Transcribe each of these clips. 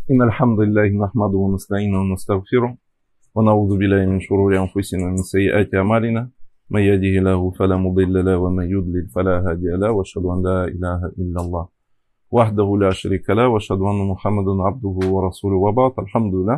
إن الحمد لله نحمده ونستعينه ونستغفره ونعوذ بالله من شرور أنفسنا ومن سيئات أعمالنا من يهده الله فلا مضل له ومن يضلل فلا هادي له وأشهد أن لا إله إلا الله وحده لا شريك له وأشهد أن محمدا عبده ورسوله وبعد. الحمد لله.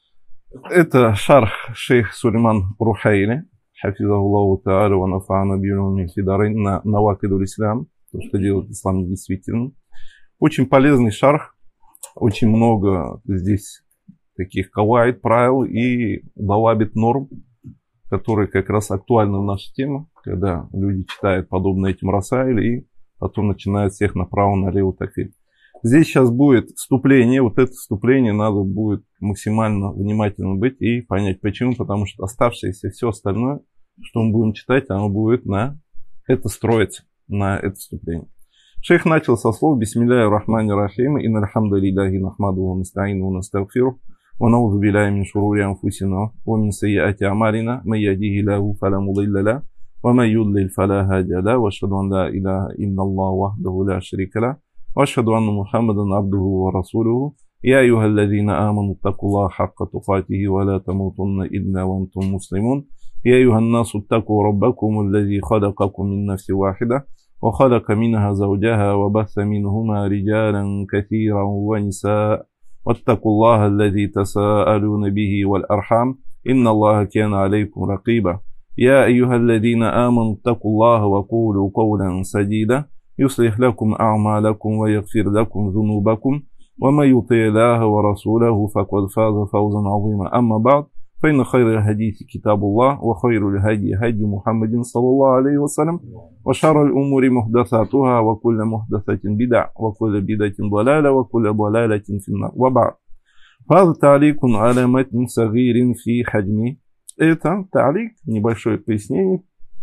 Это шарх шейх Сулейман Рухайли, хафизахуллаху тааля ва нафа'ана би-улумихи фид-дарейн, на навакидуль ислам, то, что делает ислам недействительным. Очень полезный шарх, очень много здесь таких каваид, правил и давабит норм, которые как раз актуальны в нашей теме, когда люди читают подобно этим расаиль и потом начинают всех направо-налево такфирить. Здесь сейчас будет вступление, вот это вступление надо будет максимально внимательно быть и понять почему, потому что оставшееся все остальное, что мы будем читать, оно будет на это строиться, на это вступление. Шейх начал со слов «Бисмилляхи рахмани рахим, инналь хамдалиллахи нахмадуху ва наста'инуху ва настагфирух, ва на'удзу биллахи мин шурури анфусина ва мин саййиати а'малина, ман яхдихиллаху фала мудилля лаху, ва ман юдлил фала хадия лаху, ва ашхаду ан ла илаха илlalлаху вахдаху ла шарика лаху, وأشهد أن محمدا عبده ورسوله يا أيها الذين آمنوا اتقوا الله حق تقاته ولا تموتن إلا وأنتم مسلمون يا أيها الناس اتقوا ربكم الذي خلقكم من نفس واحدة وخلق منها زوجها وبث منهما رجالا كثيرا ونساء واتقوا الله الذي تساءلون به والأرحام إن الله كان عليكم رقيبا يا أيها الذين آمنوا اتقوا الله وقولوا قولا سديدا يصلح لكم أعمالكم ويغفر لكم ذنوبكم وما يطع الله ورسوله فقد فاز فوزا عظيما. أما بعد فإن خير الحديث كتاب الله وخير الهدي هدي محمد صلى الله عليه وسلم وشر الأمور محدثاتها وكل محدثة بدعة وكل بدعة ضلالة وكل ضلالة في النار. وبعد هذا تعليق على متن صغير في حجمه. Это تعليق, небольшое пояснение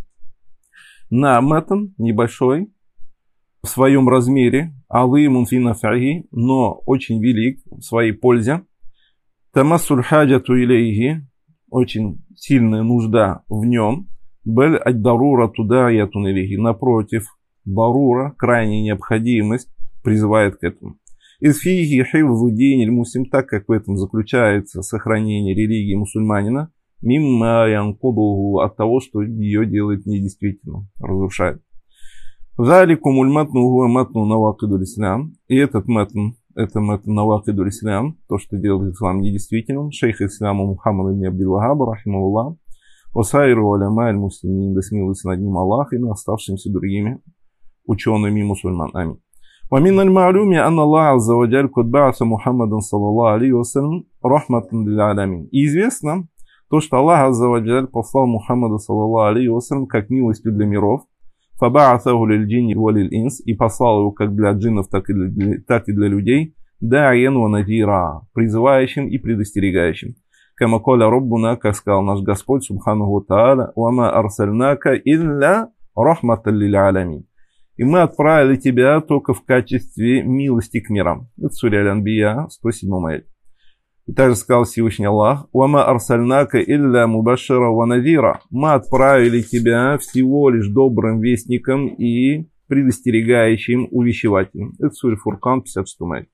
на матн небольшой в своем размере, алимун фи наф'ихи, но очень велик в своей пользе. Тамассуль хаджату илейхи, очень сильная нужда в нем. Бель ад-дарура тудаятун илейхи, напротив, дарура, крайняя необходимость, призывает к этому. Из фихи хифзу диниль муслим, так как в этом заключается сохранение религии мусульманина, мимма янкудуху, от того, что ее делает недействительным, разрушает. Заликум уль-матну хуа матну навакидуль ислам. И этот матн, это матн навакидуль ислам, то, что делает ислам недействительным. Шейх ислама Мухаммад ибн Абдул-Вахаб, рахимахуллах, васайру аляма аль-муслимин, да смилуется над ним Аллах и над оставшимися другими учеными мусульман. Аминь. ومن المعلوم أن الله عز وجل قد بعث محمدا صلى الله عليه وسلم رحمة للعالمين. И известно то, что Аллах азза ва джаль послал Мухаммада саллаллаху алейхи ва саллям как милостью для миров. فَبَعَثَهُ لِلْجِنِّ وَلِلْإِنْسِ, и послал его как для джиннов, так и для людей, دَاعِيًا وَنَذِيرًا, призывающим и предостерегающим. كَمَا قَالَ رَبُّنَا, как сказал наш Господь, субханаху ва тааля, وَمَا أَرْسَلْنَاكَ إِلَّا رَحْمَةً لِلْعَالَمِينَ. И мы отправили тебя только в качестве милости к мирам. Это сура Аль-Анбия, 107 аят. И также сказал Всевышний Аллах: «Вама арсальнака илля мубашира ва надира». Мы отправили тебя всего лишь добрым вестником и предостерегающим увещевателем. Это сура Фуркан, 56 аят.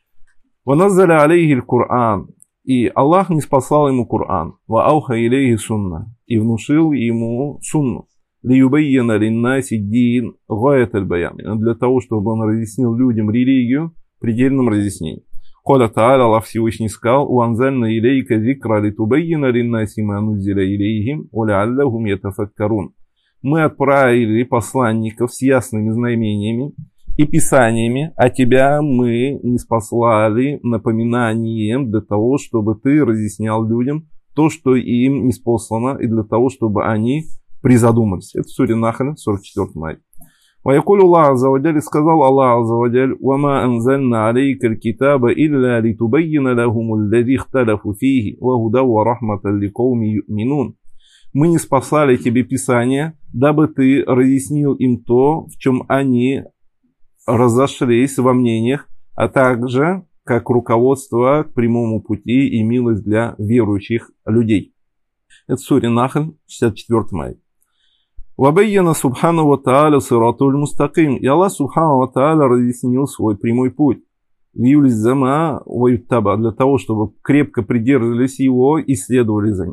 «Ва наззаля алейхи аль-Кур'ан». И Аллах ниспослал ему Кур'ан. «Ва ауха илейхи сунна». И внушил ему сунну. «Лиюбайяна линнаси дин гаят аль-баян». Для того, чтобы он разъяснил людям религию в предельном разъяснении. Коля Тааля, Аллах Всевышний сказал: «Уанзальна илейка зикра литубайяна линнаси ма нуззиля илейхим ва ла'аллахум ятафаккарун». Мы отправили посланников с ясными знамениями и писаниями, а тебя мы ниспослали напоминанием для того, чтобы ты разъяснял людям то, что им ниспослано, и для того, чтобы они призадумались. Это сура Нахль, 44 аят. ويقول الله عز وجل, сказал Аллах عز وجل: وما أنزلنا عليك الكتاب إلا لتبين لهم الذي اختلفوا فيه وهدى ورحمة لقوم يؤمنون. Мы не спасали тебе Писание, дабы ты разъяснил им то, в чем они разошлись во мнениях, а также как руководство к прямому пути и милость для верующих людей. Это сура Нахль, 64 аят. Вабайяна субхану ва тааля сиратуль мустаким. И Аллах субхану ва тааля разъяснил свой прямой путь. лиюльзама ваюттаба, для того, чтобы крепко придерживались его и следовали за ним.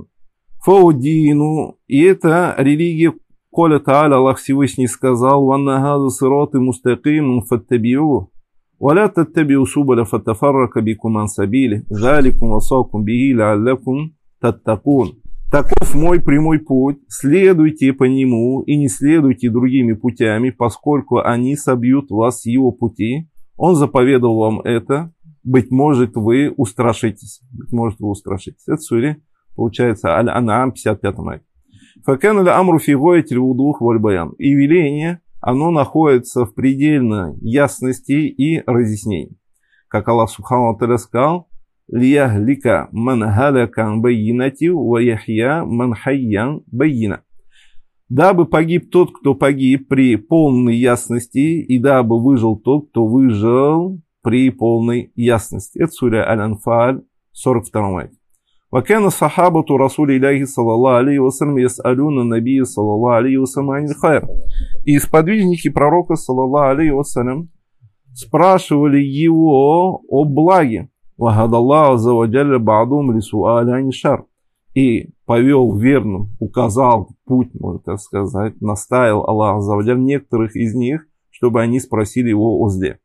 Фаудину, и это религия, коля та'аля, Аллах Всевышний сказал, «Ванна газу сираты мустаким фаттабиу, валя таттабиу субаля фаттафаррака бикум ан сабили, заликум васакум биги ла'аллакум таттакун». Таков мой прямой путь, следуйте по нему и не следуйте другими путями, поскольку они собьют вас с его пути. Он заповедал вам это, быть может вы устрашитесь. Быть может вы устрашитесь. Это суре, получается, Аль-Ан'ам, 55 ай. Факан аль-амру фи гойти вудух валь баян. И веление, оно находится в предельной ясности и разъяснении. Как Аллах Субхану ва Тааля сказал, «Лияхлика ман халякан байинати ва яхья ман хайян байина». Дабы погиб тот, кто погиб при полной ясности, и дабы выжил тот, кто выжил при полной ясности. Это сура Аль-Анфаль, 42 ай. وكان صحابة رسول الله صلى الله عليه وسلم يسألون النبي صلى الله عليه وسلم عن الخير. И сподвижники пророка саллаллаху алейхи вассалям спрашивали его о благе. وهدى الله عز وجل بعضهم لسؤال عن الشر. И повел верным, указал путь, можно так сказать, наставил Аллах Азза ва Джаль некоторых из них, чтобы они спросили его о зле.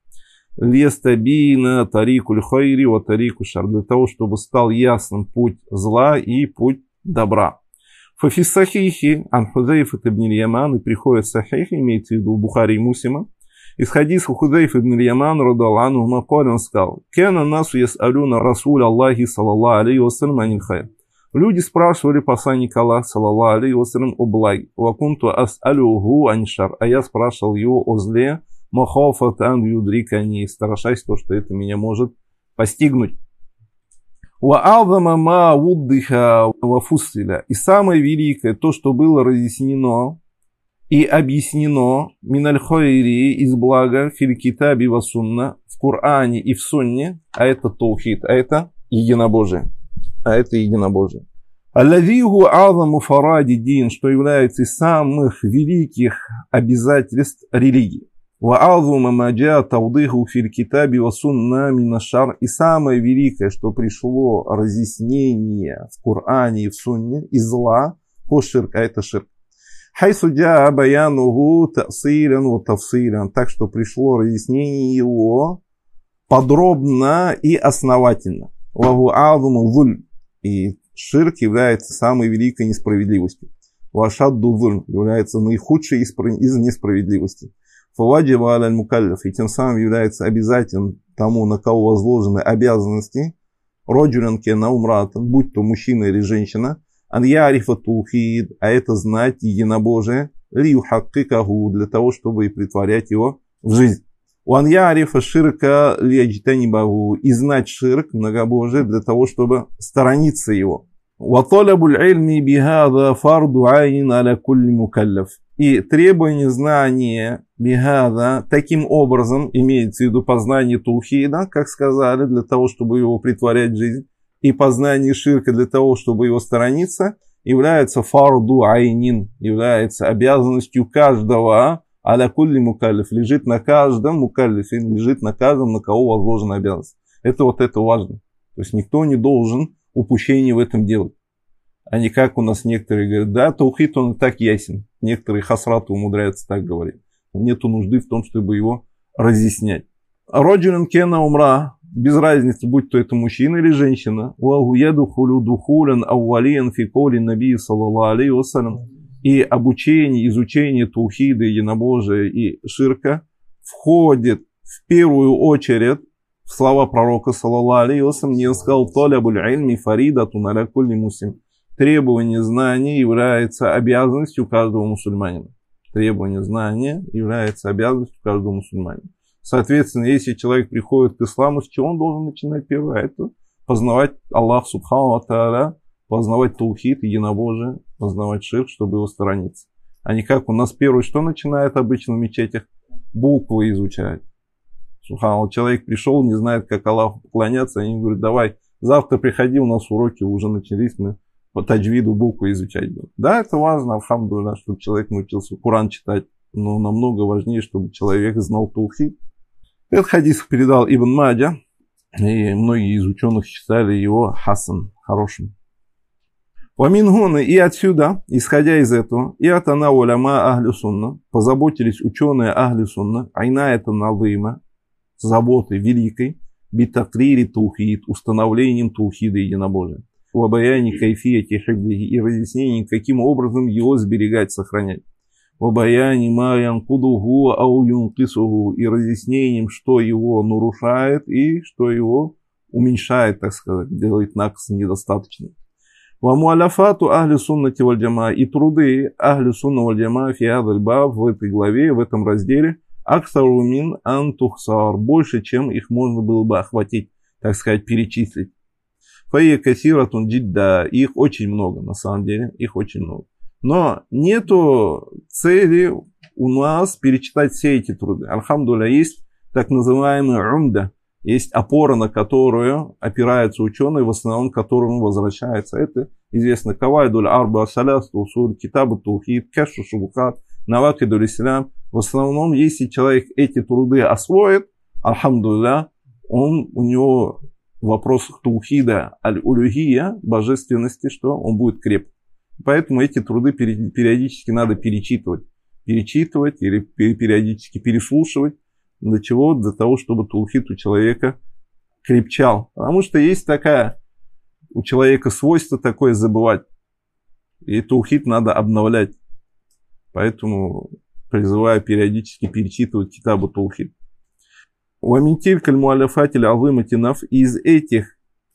Лестабина тарикуль хайри ва тарику шар, для того, чтобы стал ясным путь зла и путь добра. Фафи сахихи ан Хузайфа ибн Яман, и приходит сахих, имеется в виду Бухари и Муслима, из хадиса Хузайфа ибн Яман радаллаху анху, он сказал: «Кана насу яс'алюна расуля Аллахи саллаллаху алейхи вассалям анил хайр». Люди спрашивали посланника Аллаха саллаллаху алейхи вассалям о благе. «Ва кунту ас'алюху ан шар», а я спрашивал его о зле, махафатан юдрикани, страшась то, что это меня может постигнуть. И самое великое, то, что было разъяснено и объяснено миналь хайри, из блага, фил китаби ва сунна, в Коране и в сунне, а это таухид, а это единобожие. Аллазиху азаму фаради дин, что является из самых великих обязательств религии. وَأَعْظُمَ مَا جَاءَ تَوْضِيحُ فِي الْكِتَابِ وَسُنَّةِ مِنَ الشَّرْعِ. И самое великое, что пришло разъяснение в Коране и в Сунне из зла по ширк, а это ширк. حَيْثُ جَاءَ بَيَانُهُ تَأْصِيلًا وَتَفْصِيلًا. Так что пришло разъяснение его подробно и основательно. وَهُ أَعْظُمُ ظُلْمٍ. И ширк является самой великой несправедливостью. وَأَشَدُّ ظُلْمٍ является наихудшей из несправедливостей. Фаваджиба аль мукаллиф, и тем самым является обязательным тому, на кого возложены обязанности, роджулен кена умратан, будь то мужчина или женщина, ан ярифа тухид, а это знать единобожие, ли юхаккикаху, для того, чтобы и притворять его в жизнь. Уан ярифа ширка ли аджтанибаху, и знать ширк, многобожие, для того, чтобы сторониться его. Ваталабуль ильми бихада фарду айнин аля кулли мукаллиф. И требование знания бихада таким образом, имеется в виду познание таухида, как сказали, для того, чтобы его притворять в жизнь, и познание ширка для того, чтобы его сторониться, является фарду айнин, является обязанностью каждого, аля кулли мукаллиф, лежит на каждом мукаллифе, лежит на каждом, на кого возложена обязанность. Это важно. То есть никто не должен упущение в этом делать. А не как у нас некоторые говорят, да, таухид он и так ясен. Некоторые хасраты умудряются так говорить. Нету нужды в том, чтобы его разъяснять. Роджулен кена умра, без разницы, будь то это мужчина или женщина. И обучение, изучение таухида, единобожия и ширка входит в первую очередь в слова пророка саллаллаху алейхи вассалям, не сказал талябуль ильми фаридатун аля кулли муслим. Требование знания является обязанностью каждого мусульманина. Требование знания является обязанностью каждого мусульманина. Соответственно, если человек приходит к исламу, с чего он должен начинать первое? Это познавать Аллах Субхану ва Тааля, познавать таухид, единобожие, познавать ширк, чтобы его сторониться. А не как у нас первое, что начинает обычно в мечетях? Буквы изучать. Субхану, человек пришел, не знает, как Аллаху поклоняться, они говорят, давай, завтра приходи, у нас уроки уже начались, мы по таджвиду буквы изучать будем. Да, это важно, алхамдулилля, чтобы человек научился Коран читать, но намного важнее, чтобы человек знал таухид. Этот хадис передал Ибн Маджа, и многие из ученых считали его хасан, хорошим. Вамингуна, и отсюда, исходя из этого, и атана уляма ахлю сунна, позаботились ученые ахлю сунна, айна это назыма, заботы великой, битакрири таухид, установлением таухида единобожия, в обаянии кайфияти хибдихи и разъяснением, каким образом его сберегать, сохранять, в обаянии ма янкудуху ау юнкисуху и разъяснением, что его нарушает и что его уменьшает, так сказать, делает накс недостаточным. Вамуаляфату ахли суннати валь джама и труды ахли сунна валь джама фи хадаль баб в этой главе, в этом разделе, аксару мин ан тухсар, больше, чем их можно было бы охватить, так сказать, перечислить. Файя касиратун джидда, их очень много, на самом деле, их очень много. Но нету цели у нас перечитать все эти труды. Альхамдулилля, есть так называемый умда, есть опора, на которую опираются ученые, в основном к которому возвращается. Это известно Кавайдуль Арба Саляс, Усуль, Китабу Тухид, Кашу Шубукат, Навакидуль Ислам. В основном, если человек эти труды освоит, альхамдулилля, у него в вопросах Тухида аль-улюхия, божественности, что он будет крепок. Поэтому эти труды периодически надо перечитывать или периодически переслушивать. Для чего? Для того, чтобы таухид у человека крепчал. Потому что есть такая у человека свойство такое забывать. И таухид надо обновлять. Поэтому призываю периодически перечитывать китабу таухид. Уаминтиль кальмуаляфатель азыматинав из этих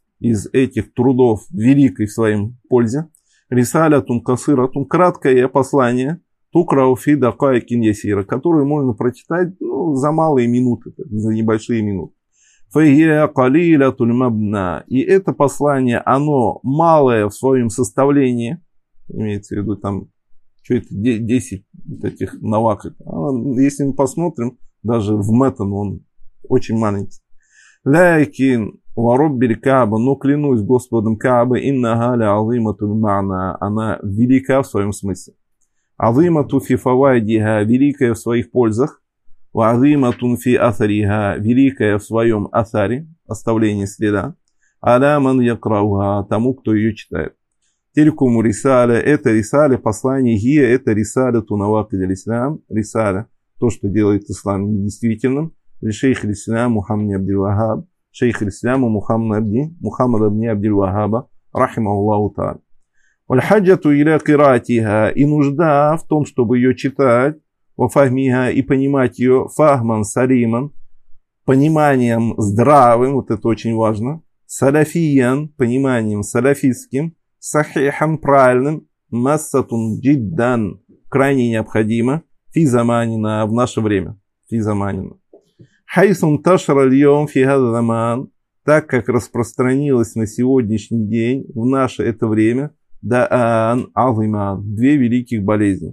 трудов великой в своем пользе. Рисалятун касыратун, краткое послание. Тукрауфи дакайкин ясира, которую можно прочитать за малые минуты, за небольшие минуты. Файя калилятуль мабна. И это послание, оно малое в своем составлении, имеется в виду там, что это, 10 таких наваков. Если мы посмотрим, даже в метан он очень маленький. Лайкин вароббиль Кааба, но клянусь Господом Кааба, инна галя азиматуль мана, она велика в своем смысле. Азимату фи фавайдиха, великая в своих пользах, ва азиматун фи асариха, великая в своем асаре, оставлении следа, аля ман якрауха, тому, кто ее читает. Тилькум рисаля, это рисаля, послание, гия, это рисаля тунавакид аль-ислам, рисаля, то, что делает ислам недействительным, шейх аль-ислам Мухаммад Абдиль Вахаб, шейх аль-ислам Мухаммад Абдиль Вахаба, рахимахуллаху та'аля. Валь-хаджату иля киратиха, и нужда в том, чтобы ее читать, вафахмиха, и понимать ее, фахман салиман, пониманием здравым, вот это очень важно, салафиян, пониманием салафистским, сахихан, правильным, массатун джиддан, крайне необходимо, фи заманина, в наше время, фи заманина. Хайсун ташара льем фи хаза заман, так как распространилось на сегодняшний день, в наше это время, даан азима, две великих болезни.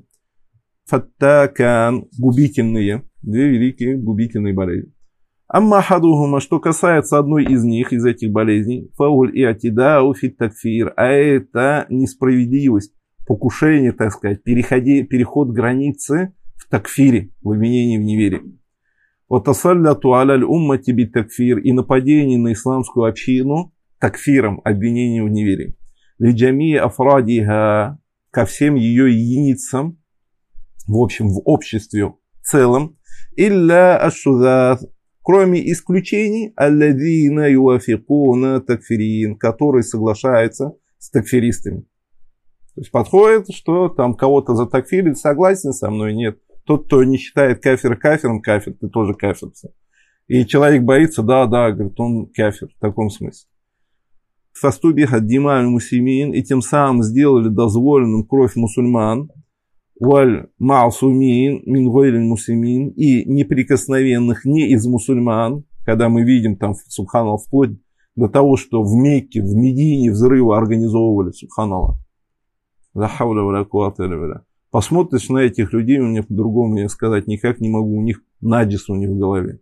Фаттакан, губительные, две великие губительные болезни. Амма хадухума, что касается одной из них, из этих болезней, фауль и атидау фит такфир, а это несправедливость, покушение, так сказать, переход границы в такфире, в обвинении в неверии. Вот асалляту аляль уммати бит такфир, и нападение на исламскую общину такфиром, обвинением в неверии. Лиджами афрадиха, ко всем ее единицам, в общем, в обществе в целом, илля ашудат, кроме исключений, алладина юафикуна такфирин, которые соглашаются с такфиристами. То есть подходит, что там кого-то затакфирит, согласен со мной, нет. Тот, кто не считает кафир кафиром, кафир, ты тоже кафир. И человек боится, да, говорит, он кафир, в таком смысле. Фастубиха дималь мусимин, и тем самым сделали дозволенным кровь мусульман, валь маасумин мин гойриль мусимин, и неприкосновенных не из мусульман, когда мы видим там, субханаллах, вплоть до того, что в Мекке, в Медине взрывы организовывали, субханаллах. Посмотришь на этих людей, у меня по-другому я сказать никак не могу, у них наджис у них в голове.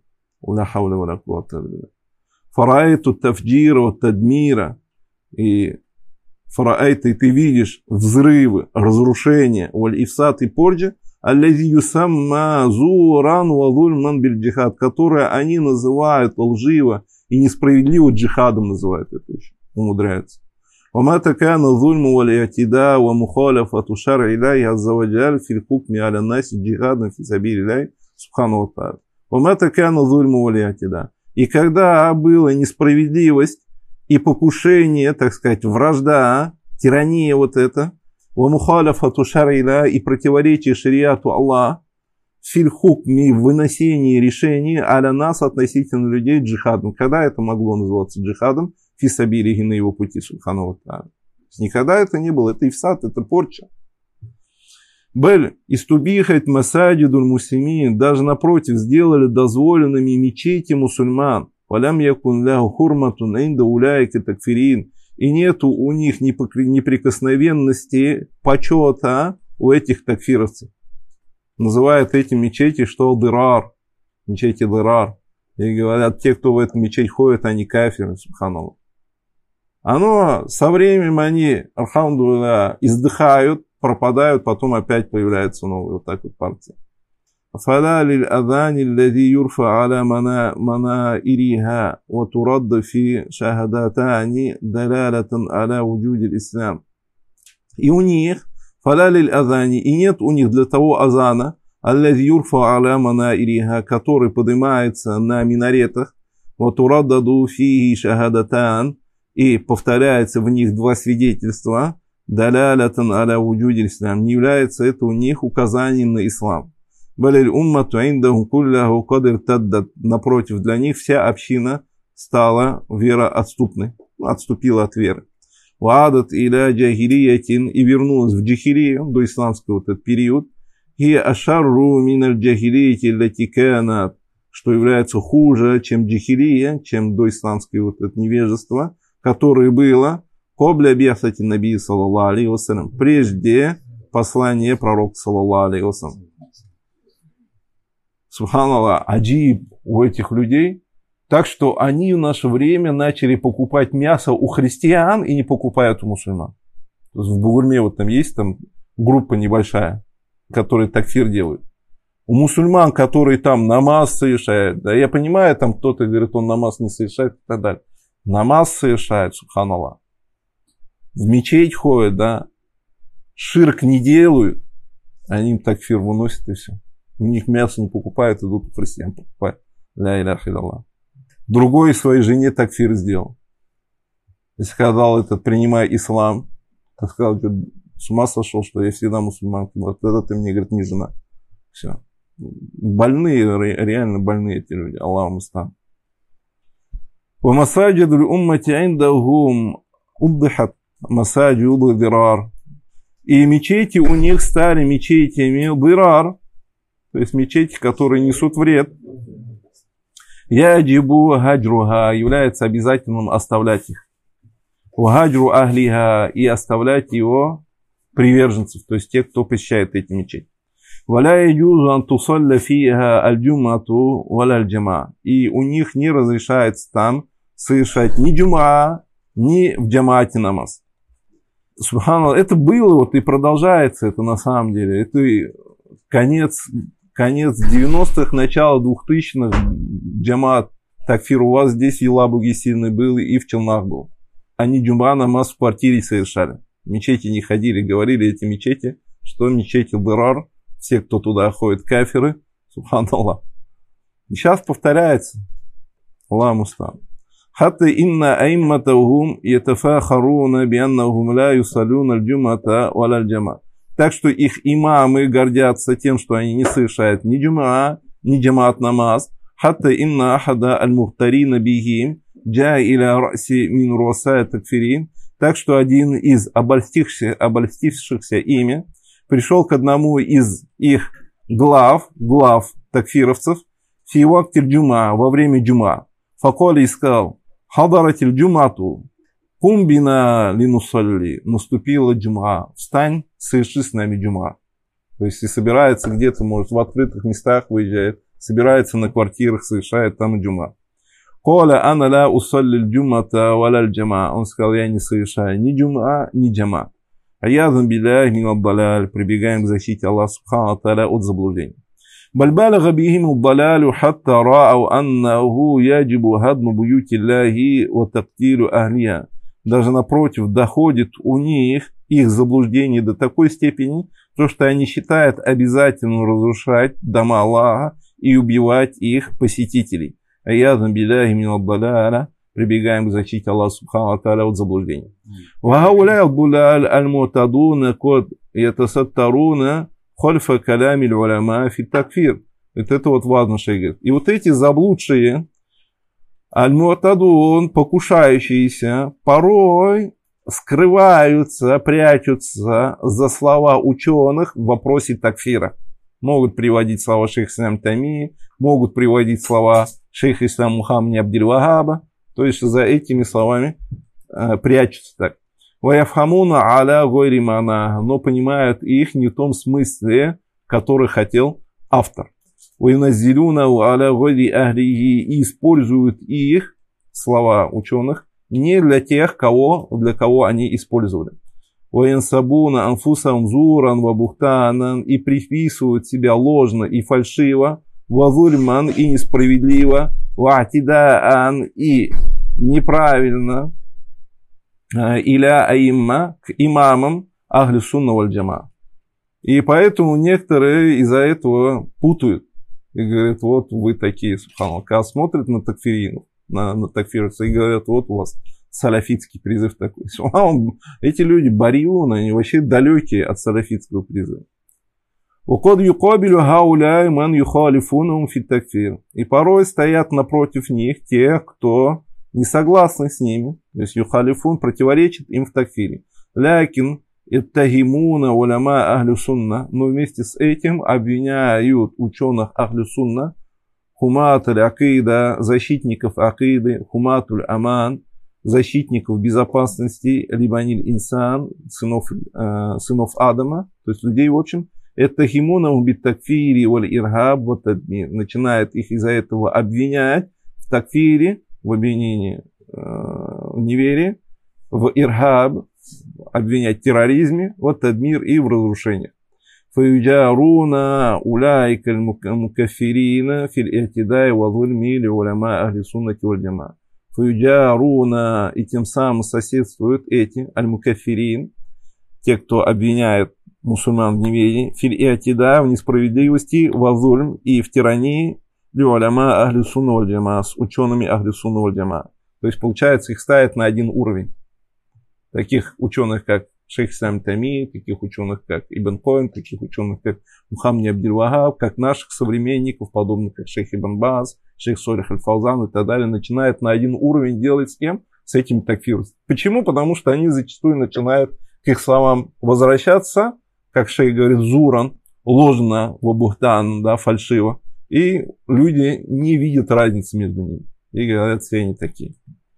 Фараэту тафджира тадмира, и фараэт, и ты видишь взрывы, разрушения, валь ифсат и порджа, аллази юсамма зуран ва зульман биль джихад, которое они называют лживо и несправедливо джихадом называют это еще, умудряются. وما كان الظلم والاعتداء ومخالفة شرع الله عز وجل في الحكم على الناس جهادا في سبيل الله سبحانه وتعالى. وما كان الظلم والاعتداء. И когда была несправедливость и покушение, так сказать, вражда, тирания вот это, ومخالفة شرع الله и противоречие шариату Аллах, фил хукми в выносении решений аля нас относительно людей джихадом. Когда это могло называться джихадом? Фисабилихи на его пути, субхану ва тааля. Никогда это не было. Это ифсад, это порча. Бель, истубихать масаджидуль муслимин, даже напротив, сделали дозволенными мечети мусульман. Валям якун ляху хурматун инда уляйки такфирин. И нету у них неприкосновенности, почета у этих такфировцев. Называют эти мечети, что дырар. Мечети дырар. И говорят, те, кто в эту мечеть ходит, они кафиры, субханаллах. Оно со временем они, алхамдулилля, издыхают, пропадают, потом опять появляются новые вот так вот партии. فلا للأذان الذي يرفع على منائرها وترد في شهادتان دلالة على وجود الإسلام. И у них فلا للأذان, и нет у них для того азана, الذي يرفع على منائرها, который поднимается на минаретах, وتردد فيه شهادتان, и повторяется в них два свидетельства, далялятан аля вуджуди ислам, не является это у них указанием на ислам. Балиль уммату индаху кулляху кад иртаддат, напротив, для них вся община стала вероотступной, отступила от веры. Ваадат иля джахилиятин, и вернулась в джахилию, до исламского вот этот период, и ашарру миналь джахилияти лати канат, что является хуже, чем джахилия, чем до исламское вот это невежество, которое было кобля бихсати наби саллаллаху алейхи вассалям, прежде послания пророка саллаллаху алейхи вассалям. Субханаллах, аджиб у этих людей, так что они в наше время начали покупать мясо у христиан и не покупают у мусульман. То есть в Бугурме вот там есть там группа небольшая, которые такфир делают. У мусульман, которые там намаз совершают, да, я понимаю, там кто-то говорит, он намаз не совершает и так далее. Намаз совершают, субханаллах. В мечеть ходят, да. Ширк не делают. Они им такфир выносят и все. У них мясо не покупают, идут у христиан покупают. Ля иляха илlallah. Другой своей жене такфир сделал. И сказал этот, принимай ислам. Он сказал, с ума сошел, что я всегда мусульманка. Вот это ты мне, говорит, не жена. Все. Больные, реально больные эти люди. Аллаху мустан. ومساجد الأمة عندهم أضحت مساجد ضرار. И мечети у них стали мечетями дырар, то есть мечети, которые несут вред. Яджибу хаджруха, является обязательным оставлять их. Хаджру ахлиха, и оставлять его приверженцев, то есть тех, кто посещает эти мечети. Валя яджузу ан тусалля фиха аль-джумату валя аль-джама. И у них не разрешается там совершать ни джума, ни в джамаате намаз. Субханаллах, это было вот и продолжается это на самом деле. Это конец 90-х, начало 2000-х. Джамаат такфир у вас здесь в Елабуге сильный был и в Челнах был. Они джума намаз в квартире совершали. В мечети не ходили, говорили эти мечети, что мечети дырар, все, кто туда ходит, кафиры. Субханаллах. И сейчас повторяется. Аллах мустан. حتى إن أئمتهم يتفاخرون بأنهم لا يصلون الجمعة ولا الجماعة. Так что их имамы гордятся тем, что они не совершают ни джумаа, ни джамаат намаз. حتى إن أحد المختارين بهم جاء إلى رأس من رؤساء التكفيرين. Так что один из обольстившихся ими пришел к одному из их глав такфировцев في وقت الجمعة, во время джума. Факоли и сказал: Хадаратиль джумату, кумбина линусалли, наступила джума, встань, соверши с нами джума. То есть, и собирается где-то, может, в открытых местах выезжает, собирается на квартирах, совершает там джума. Коля ана ла усалли джумата валя джама. Он сказал: я не совершаю ни джума, ни джама. Аязан билляхи мин ад-даляль, прибегаем к защите Аллаха субхану тааля от заблуждения. Баль балага бихим ад-далялю хатта ра'ау аннаху яджибу хадму буюти Аллахи ва тактилю ахлиха. Даже напротив, доходит у них их заблуждение до такой степени, что они считают обязательным разрушать дома Аллаха и убивать их посетителей. Аязан билляхи мин ад-даляль, прибегаем к защите Аллаха субхану тааля от заблуждения. وهؤلاء الضلال المعتدون قد يتسترون خلف كلام العلماء في التكفير. Это вот важно, что говорит. И вот эти заблудшие, аль-му'тадун, покушающиеся, порой скрываются, прячутся за слова ученых в вопросе такфира. Могут приводить слова шейха ислам Таймии, могут приводить слова шейха ислам Мухаммада Абдуль-Вахаба, то есть за этими словами прячутся так. Ваяфхамуна аля гойри мана, но понимают их не в том смысле, который хотел автор. Ваюназилюна аля гойри ахлихи, и используют их, слова ученых, не для тех, для кого они использовали. Ваянсабуна анфусам зуран вабухтанан, и приписывают себя ложно и фальшиво, вазульман и несправедливо, ватидаан и неправильно, иля аимма, к имамам ахли сунна валь джама. И поэтому некоторые из-за этого путают и говорят, вот вы такие, субханаллах. Когда смотрят на такфиринов, на такфирцев, и говорят, вот у вас салафитский призыв такой. Эти люди бариуны, они вообще далекие от салафитского призыва. И порой стоят напротив них те, кто не согласны с ними, то есть юхалифун противоречит им в такфире. Лякин иттахимуна уляма ахлю сунна, но вместе с этим обвиняют ученых ахлю сунна, хуматуль акида, защитников акиды, хуматуль аман, защитников безопасности, либаниль инсан, сынов Адама, то есть людей в общем. Иттахимуна бит такфири валь ирхаб ва тадмир, начинает их из-за этого обвинять в такфире, в обвинении в неверии, в ирхаб, обвинять в терроризме, в тадмир и в разрушениях. Фаюджаруна уляйка мукаффирина фил и'тидай ва зульми ли уляма ахли суннати валь джама. Фаюджаруна, и тем самым соседствуют эти аль-мукаффирин, те, кто обвиняет мусульман в неверии, фил и'тидай, в несправедливости, ва зульм, и в тирании, уляма ахли сунна валь джама, с учеными ахли сунна валь джама. То есть, получается, их ставят на один уровень. Таких ученых, как шейх ислам Таймии, таких ученых, как Ибн Койм, таких ученых, как Мухаммад Абдуль-Вахаб, как наших современников, подобных как шейх Ибн Баз, шейх Солих Аль-Фаузан и так далее, начинают на один уровень делать с кем? С этим такфиром. Почему? Потому что они зачастую начинают к их словам возвращаться, как шейх говорит, зуран, ложно, вабухтан, да, фальшиво. И люди не видят разницы между ними. И говорят, все они такие.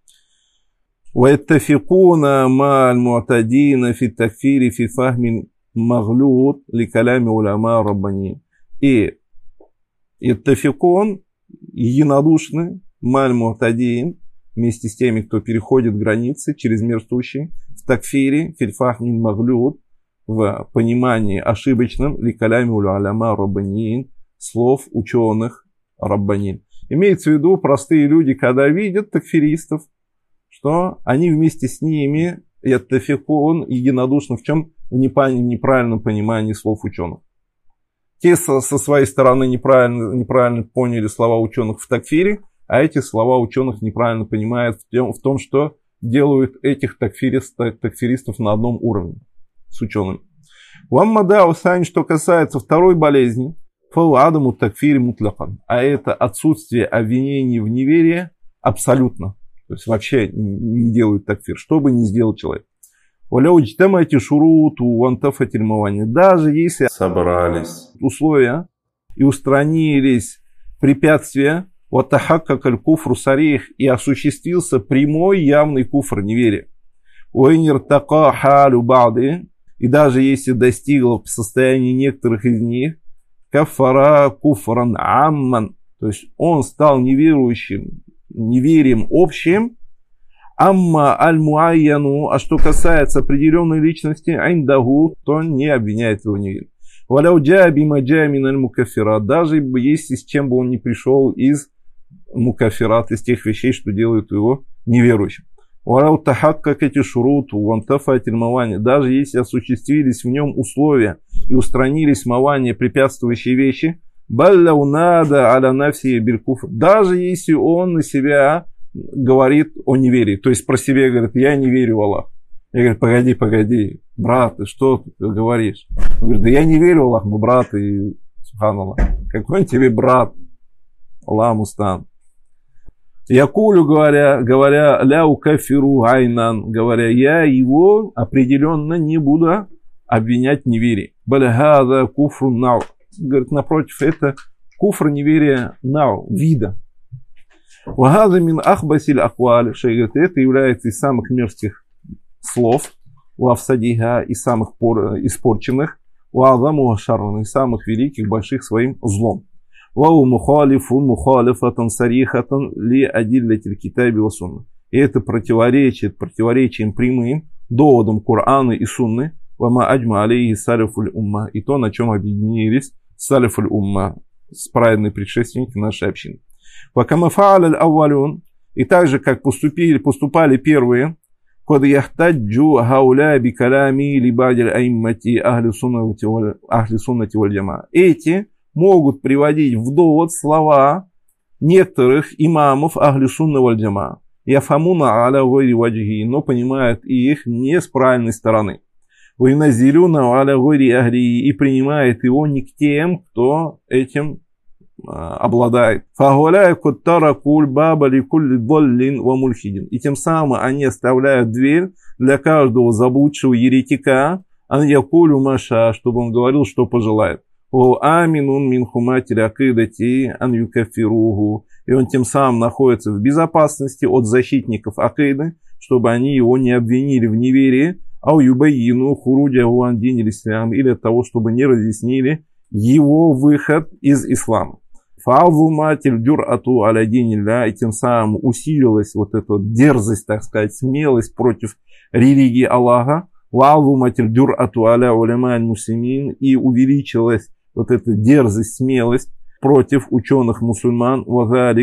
ويتفقون مع المعتدين في التكفير في فهم مغلوط لكلام علماء ربانيين. И يتفقون, единодушны, مع المعتدين, вместе с теми, кто переходит границы чрезмерствующие, в такфире, في الفهم المغلوط, в понимании ошибочном لكلام علماء ربانيين, слов ученых раббанин. Имеется в виду, простые люди, когда видят такфиристов, что они вместе с ними, яттафикун, единодушны в чем? В неправильном понимании слов ученых. Те со своей стороны неправильно поняли слова ученых в такфире, а эти слова ученых неправильно понимают в том, что делают этих такфиристов на одном уровне с учеными. Уаммада усань, что касается второй болезни, фау адаму такфири мутлакан, а это отсутствие обвинений в неверии абсолютно. То есть вообще не делают такфир, что бы ни сделал человек. Даже если собрались условия и устранились препятствия, и осуществился прямой явный куфр неверия. И даже если достигло в состоянии некоторых из них, кафара куфран амман, то есть он стал неверующим, неверием общим, Амма аль-муайяну, а что касается определенной личности, айндагу, то не обвиняет его в неверии. Валяу джа бима джа мин аль-мукаффират, даже если с чем бы он ни пришел из мукаффират, из тех вещей, что делают его неверующим. Валяу тахаккак эти шуруту, вантафат аль-мавани, даже если осуществились в нем условия и устранились мавани, препятствующие вещи, балляу нада аля нафси билькуфр, даже если он на себя говорит о неверии, то есть про себя говорит, я не верю в Аллах. Я говорю, погоди, брат, ты что ты говоришь? Он говорит, да я не верю в Аллах, но брат, и субханаллах, какой он тебе брат? Аллах мустан. Якулю, говоря, ля укафиру айнан, говоря, я его определенно не буду обвинять в неверии. Балягада куфру нау. Говорит, напротив, это куфр неверия нау, вида. Вагада мин ахбасиль ахваль, говорит, это является из самых мерзких слов, уавсадиха, из самых испорченных, уазаму шарран, из самых великих, больших своим злом. Вау мухалифун мухалифатан сарихатан ли адиллятиль китаби ва сунна. И это противоречием прямым доводам Корана и Сунны, вама аджма алейхи салифуль умма, и то, на чем объединились салифуль умма, праведные предшественники нашей общины. Вакамафа'аль аль-аввалюн, и так же, как поступали первые, код яхтаджу хауля бикалями либадиль аиммати ахли суннати валь джама. Эти могут приводить в довод слова некоторых имамов ахли сунна валь джама. Яфамуна аля гайри ваджхи, но понимают их не с правильной стороны. Вайназилюна аля гайри ахли, и принимает его не к тем, кто этим обладает. И тем самым они оставляют дверь для каждого заблудшего еретика, чтобы он говорил, что пожелает. И он тем самым находится в безопасности от защитников акиды, чтобы они его не обвинили в неверии, или от того, чтобы не разъяснили его выход из ислама. И тем самым усилилась вот эта дерзость, так сказать, смелость против религии Аллаха, и увеличилась вот эта дерзость, смелость против ученых мусульман, и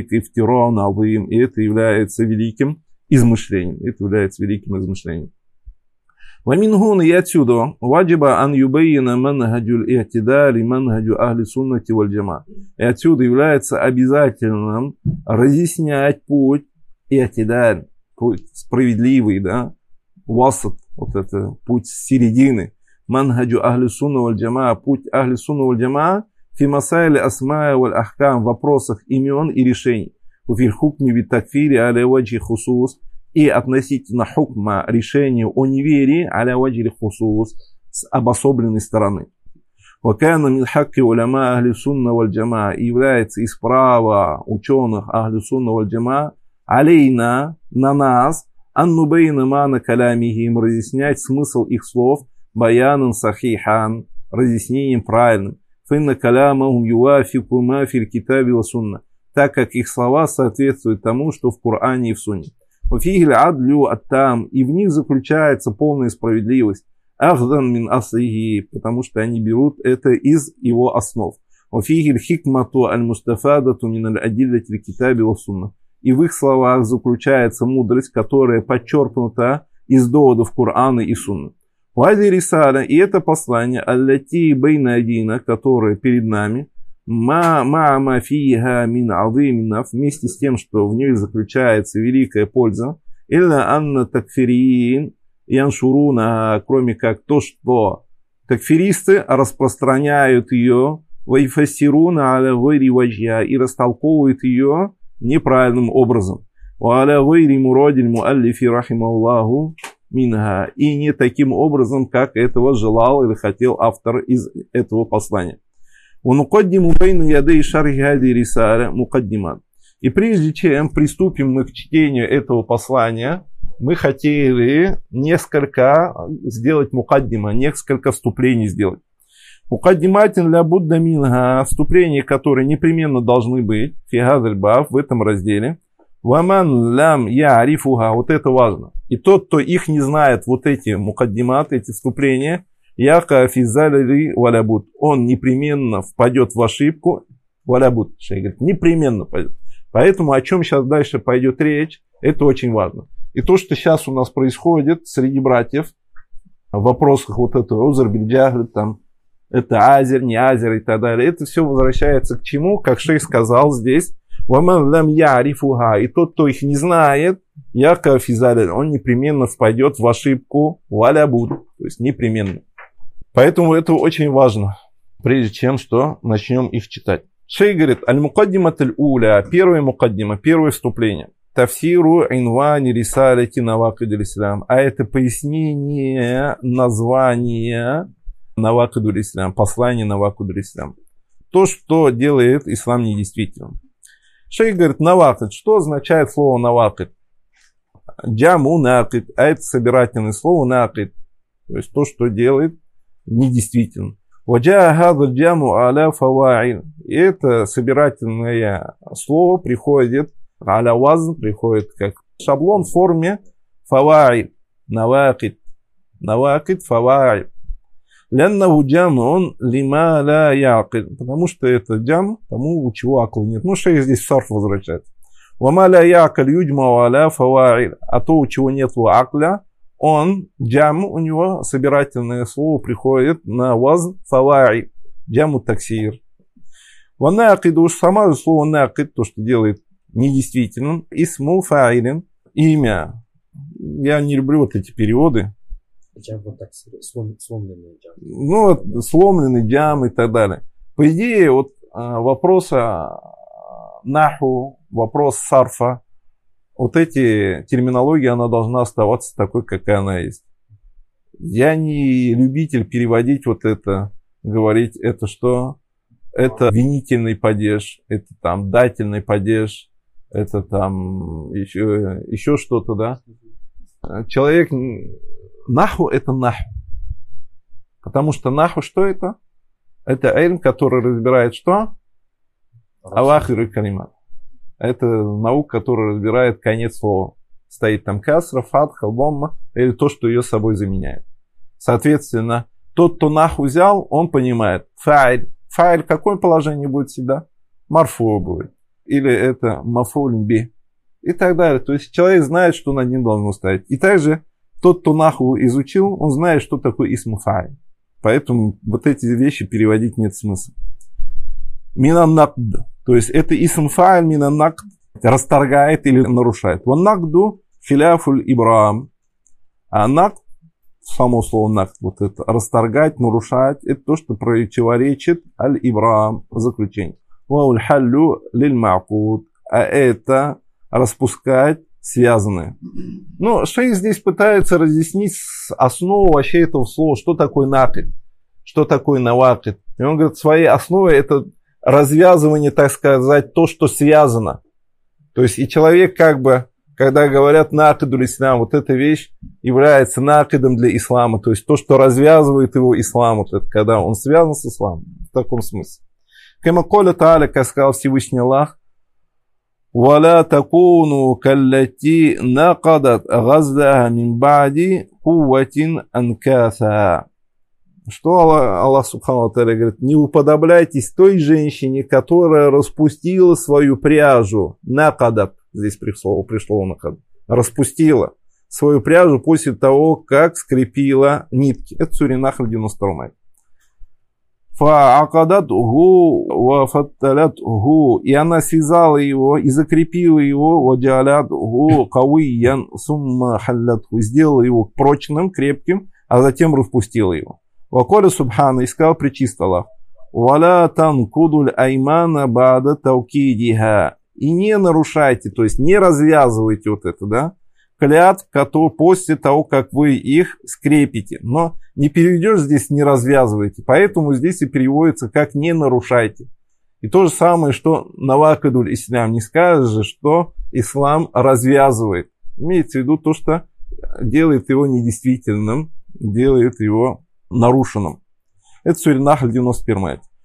это является великим измышлением. Вамингун, и отсюда ваджиба ан юбайина манхаджуль и'тидари манхаджу ахли суннати валь джама. И отсюда является обязательным разъяснять путь и'тидар, путь справедливый, да, васат, вот это путь середины, манхаджу ахли сунна валь джама, путь ахли сунна валь джама фи масайли асма валь ахкам, в вопросах имен и решений, в хукме бит такфири аля ваджи хусус, и относительно хукма, решения о неверии, аля ваджи хусус, с обособленной стороны. Вакана мин хакки уляма ахли сунна валь джама, является из права ученых ахли сунна валь джама, алейна, на нас, аннубейна мана калямихим, разъяснять смысл их слов, баянан сахихан, разъяснением правильным. Финна калямахум юафику ма фил китаби ва сунна, так как их слова соответствуют тому, что в Коране и в Сунне. Уфигиль адлю аттам, и в них заключается полная справедливость. Ахдан мин аслихи, потому что они берут это из его основ. Уфигиль хикмату аль-мустафадату мин аль-адиллати китаби ва сунна. И в их словах заключается мудрость, которая подчеркнута из доводов Корана и Сунны. Вади рисаля, и это послание, аллати бейна адина, которое перед нами, ма фиха мин азиминав, вместе с тем, что в ней заключается великая польза, илля анна такфириин яншуруна, кроме как то, что такфиристы распространяют ее, вайфасируна аля гайри ваджья, и растолковывают ее неправильным образом. Аля гайри мурадиль муаллифи рахималлаху минха, и не таким образом, как этого желал или хотел автор из этого послания. И прежде чем приступим мы к чтению этого послания, мы хотели несколько сделать мукаддима, несколько вступлений сделать. Мукаддиматин ля будда минха, вступления, которые непременно должны быть, фигадаль бав, в этом разделе. Ваман лям я'рифуха, вот это важно. И тот, кто их не знает, вот эти мукаддиматы, эти вступления, яка физалили валябут, он непременно впадет в ошибку, валябут, шейх говорит, непременно пойдет. Поэтому о чем сейчас дальше пойдет речь, это очень важно. И то, что сейчас у нас происходит среди братьев, в вопросах вот этого узр, бильджахр, там, это азер, не азер и так далее, это все возвращается к чему, как шейх сказал здесь, «Ваман лам я'рифуха», и тот, кто их не знает, яка физалиль, он непременно впадет в ошибку валябут, то есть непременно. Поэтому это очень важно, прежде чем что начнем их читать. Шейх говорит, аль-мукаддимат аль-уля, первое мукаддима, первое вступление. Тафсиру инвани рисалити навакид аль-ислам. А это пояснение названия навакид аль-ислам, послание навакид аль-ислам. То, что делает ислам недействительным. Шейх говорит, навакид. Что означает слово навакид? Джаму накид. А это собирательное слово накид. То есть то, что делает недействительным. Ваджа хазаль джаму аля фаваиль. И это собирательное слово приходит аля вазн, приходит как шаблон в форме фаваиль. Навакид. Навакид фаваиль. Ляннаху джамун лима ла яқид. Потому что это джам, тому, у чего акла нет. Ну, шейх здесь в сарф возвращается. Вама ла яқаль юджма аля фаваиль. А то, у чего нет акля, он, джам, у него собирательное слово приходит на вазн фаваиль. Джаму таксир. Ванакиду, само слово накид, то, что делает недействительным, исму фаилин, имя. Я не люблю вот эти переводы. Джам, вот так, сломленный джам. Ну, вот, сломленный джам и так далее. По идее, вот вопрос наху, вопрос сарфа, вот эти терминологии, она должна оставаться такой, какая она есть. Я не любитель переводить вот это, говорить, это что? Это винительный падеж, это там дательный падеж, это там еще что-то, да? Человек... Наху это наху. Потому что наху что это? Это эльм, который разбирает что? Авахир и калимат. Это наука, которая разбирает конец слова. Стоит там касра, фатха, ломма, или то, что ее собой заменяет. Соответственно, тот, кто наху взял, он понимает. Фаиль. Фаиль в каком положении будет всегда? Марфу будет. Или это мафуль би. И так далее. То есть человек знает, что над ним должно стоять. И также тот, кто наху изучил, он знает, что такое исму фаиль. Поэтому вот эти вещи переводить нет смысла. Минан накд. То есть это исм фаиль минан накд расторгает или нарушает. Ван накду хиляфуль ибрам. А накд, само слово накд, вот это расторгать, нарушать, это то, что противоречит аль-ибрам, заключение. Вауль халлю лиль ма'куд. А это распускать связанные. Но шейх здесь пытается разъяснить основу вообще этого слова, что такое накид, что такое навакид. И он говорит, своей основой это развязывание, так сказать, то, что связано. То есть и человек как бы, когда говорят накидуль ислам, вот эта вещь является накидом для ислама. То есть то, что развязывает его ислам, вот это, когда он связан с исламом. В таком смысле. Кама коля тааля, как сказал Всевышний Аллах, ولا تكونوا كالتي نقضت غزلها من بعد قوة أنكاثا. Что Аллах Субхану ва Тааля говорит, не уподобляйтесь той женщине, которая распустила свою пряжу. Накадат, здесь пришло накадат, распустила свою пряжу после того, как скрепила нитки. Это сура Нахл 92 аят. Фа'акадатху ва фатталатху, и она связала его и закрепила его, ваджалатху кавиян сумма халлатху, сделала его прочным, крепким, а затем распустила его. Ваколя Субхана, и сказал пречист Аллах, валя танкудуль аймана бада таукидиха, и не нарушайте, то есть не развязывайте вот это, да, клятв, после того, как вы их скрепите. Но не переведешь здесь не развязывайте. Поэтому здесь и переводится как не нарушайте. И то же самое, что навакидуль ислам. Не скажешь, что ислам развязывает. Имеется в виду то, что делает его недействительным, делает его нарушенным. Это сура Нахл 91 аят.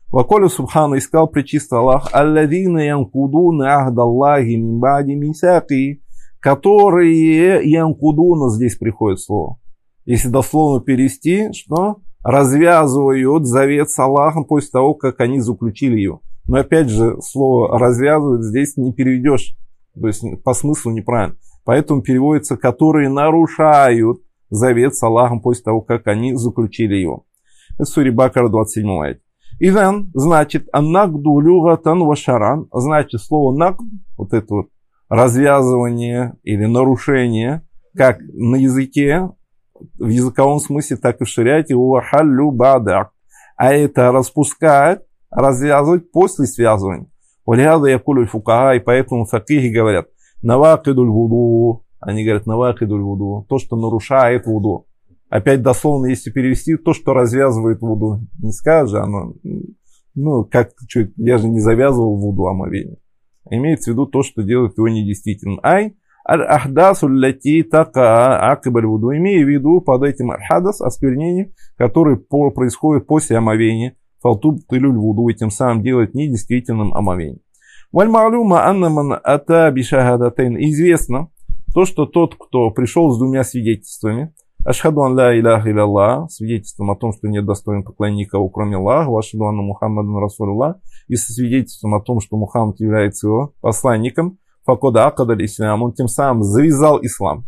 Ваколя Субхана искал пречистый Аллах, алладина янкудуна ахдаллахи мин ба'ди мисаки, которые янкудуна, здесь приходит слово. Если дословно перевести, что развязывают завет с Аллахом после того, как они заключили его. Но опять же, слово развязывают здесь не переведешь, то есть по смыслу неправильно. Поэтому переводится, которые нарушают завет с Аллахом после того, как они заключили его. Это Сура Бакара 27 аят. Идан, значит, аннакду люгатан вашаран, значит, слово нак, вот это вот развязывание или нарушение, как на языке, в языковом смысле, так и в шариате, уахаллю бадак, а это распускать, развязывать после связывания. Валиада якулю фукаха, и поэтому факихи говорят, навакидуль вуду, они говорят, навакидуль вуду, то, что нарушает вуду. Опять дословно, если перевести, то, что развязывает вуду. Не скажешь, оно, как что, я же не завязывал вуду омовение. Имеется в виду то, что делает его недействительным. Аль-ахдасу ляти така акибаль вуду. Имея в виду под этим аль-хадас, осквернение, которое происходит после омовения. Фалтуб тылюль вуду, и тем самым делает недействительным омовение. Валь-ма'люма аннаман ата бишахадатейн. Известно то, что тот, кто пришел с двумя свидетельствами, ашхаду ан ла иляха илlallah, свидетельством о том, что нет достоин поклонения никого, кроме Аллаха, вашаду анна Мухаммадан Расулуллах, и со свидетельством о том, что Мухаммад является его посланником, факода акадаль ислам, он тем самым завязал ислам.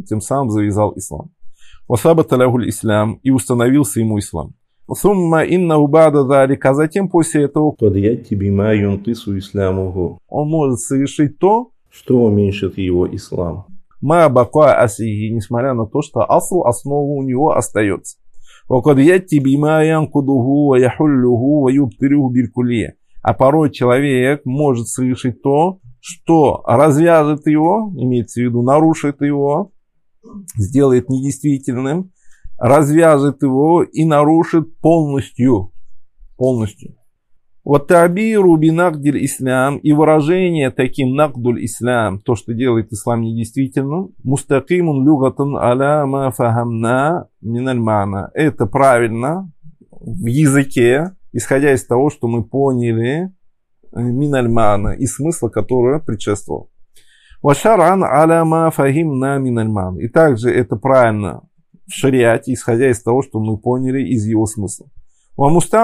Васабата лахуль ислам, и установился ему ислам. Сумма иннаху ба'да залика, а затем после этого он может совершить то, что уменьшит его ислам. Ма бака асихи, несмотря на то, что основа у него остается. А порой человек может совершить то, что развяжет его, имеется в виду, нарушит его, сделает недействительным, развяжет его и нарушит полностью. Вот табиру бинагдиль ислам, и выражение таким нагдуль ислам, то, что делает ислам недействительным, мустакимун люгатан аля ма фахамна миналь мана. Это правильно в языке, исходя из того, что мы поняли миналь мана, и смысла, который предшествовал. Вашаран аля ма фахимна миналь мана. И также это правильно в шариате, исходя из того, что мы поняли из его смысла. И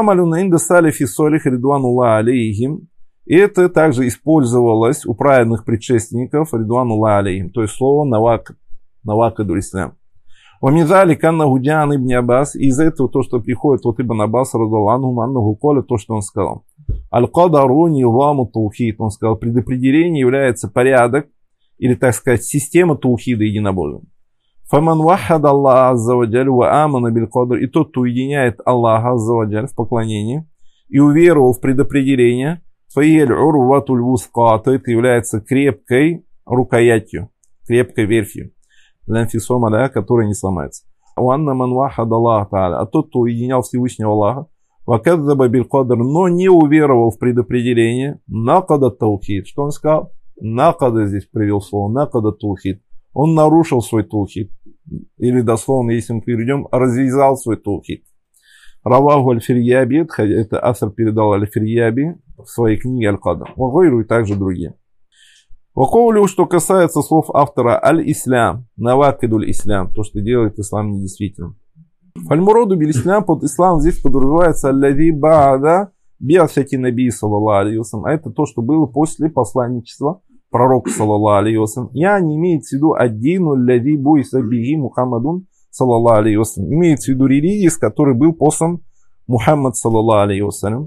это также использовалось у праведных предшественников ридвануллах алейхим, то есть слово навакаду ислам. Вамизали канна гудян ибн Аббас, и из этого то, что приходит от Ибн Аббас радаллаху анху коля, то, что он сказал. Аль-кадару ниваму таухид, он сказал, предопределение является порядок, или, так сказать, система таухида единобожия. Фаман вахад Аллах аззаваджаль ва амана биль кадр, и тот, кто уединяет Аллаха аззаваджаль в поклонении и уверовал в предопределение, фаель урватуль вусқа, то это является крепкой рукоятью, крепкой верфью, ланфисома, которая не сломается. Уанна ман вахад Аллах та'аля, а тот, кто уединял Всевышнего Аллаха, вакадзаба биль кадр, но не уверовал в предопределение, накада таухид, что он сказал? Накада, здесь привел слово, накада таухид. Он нарушил свой таухид. Или дословно, если мы перейдем, развязал свой таухид. Раваху аль-Фирьяби, это автор передал аль-Фирьяби в своей книге Аль-Кадр. Вагойру и также другие. Вакоулю, что касается слов автора аль-Ислам, навакидуль ислам, то, что делает ислам недействительным. Фальмуроду биль ислам, под ислам здесь подразумевается аль-лади ба'ада би'асати наби саллаллаху алейхи ва саллям. А это то, что было после посланничества пророк, саллаллаху алейхи ва саллям. Я не имеется в виду аддину лади буйса биги Мухаммадун, саллаллаху алейхи ва саллям. Имеется в виду религия, с которой был послан Мухаммад, саллаллаху алейхи ва саллям.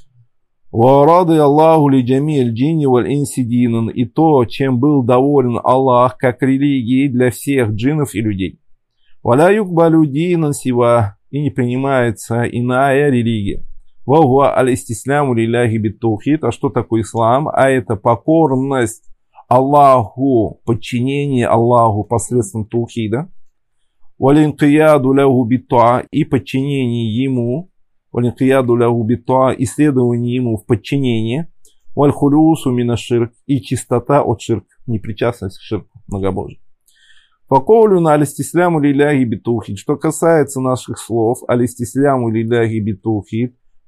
Ва рады Аллаху ли джами аль-джинни валь-инси динан. И то, чем был доволен Аллах, как религией для всех джиннов и людей. Валя юкбалю динан сива. И не принимается иная религия. Ва аль-истисляму лилляхи бит-таухид. А что такое ислам? А это покорность Аллаху, подчинение Аллаху посредством таухида. Валинкияду ляху бит-туа, и подчинение ему. Валинкияду ляху бит-туа, и следование ему в подчинении. Валь-хулюсу мина ширк, и чистота от ширк, непричастность к ширку, многобожию. Факоулю на алистисляму лилляхи бит-таухид. Что касается наших слов, алистисляму лилляхи бит-таухид,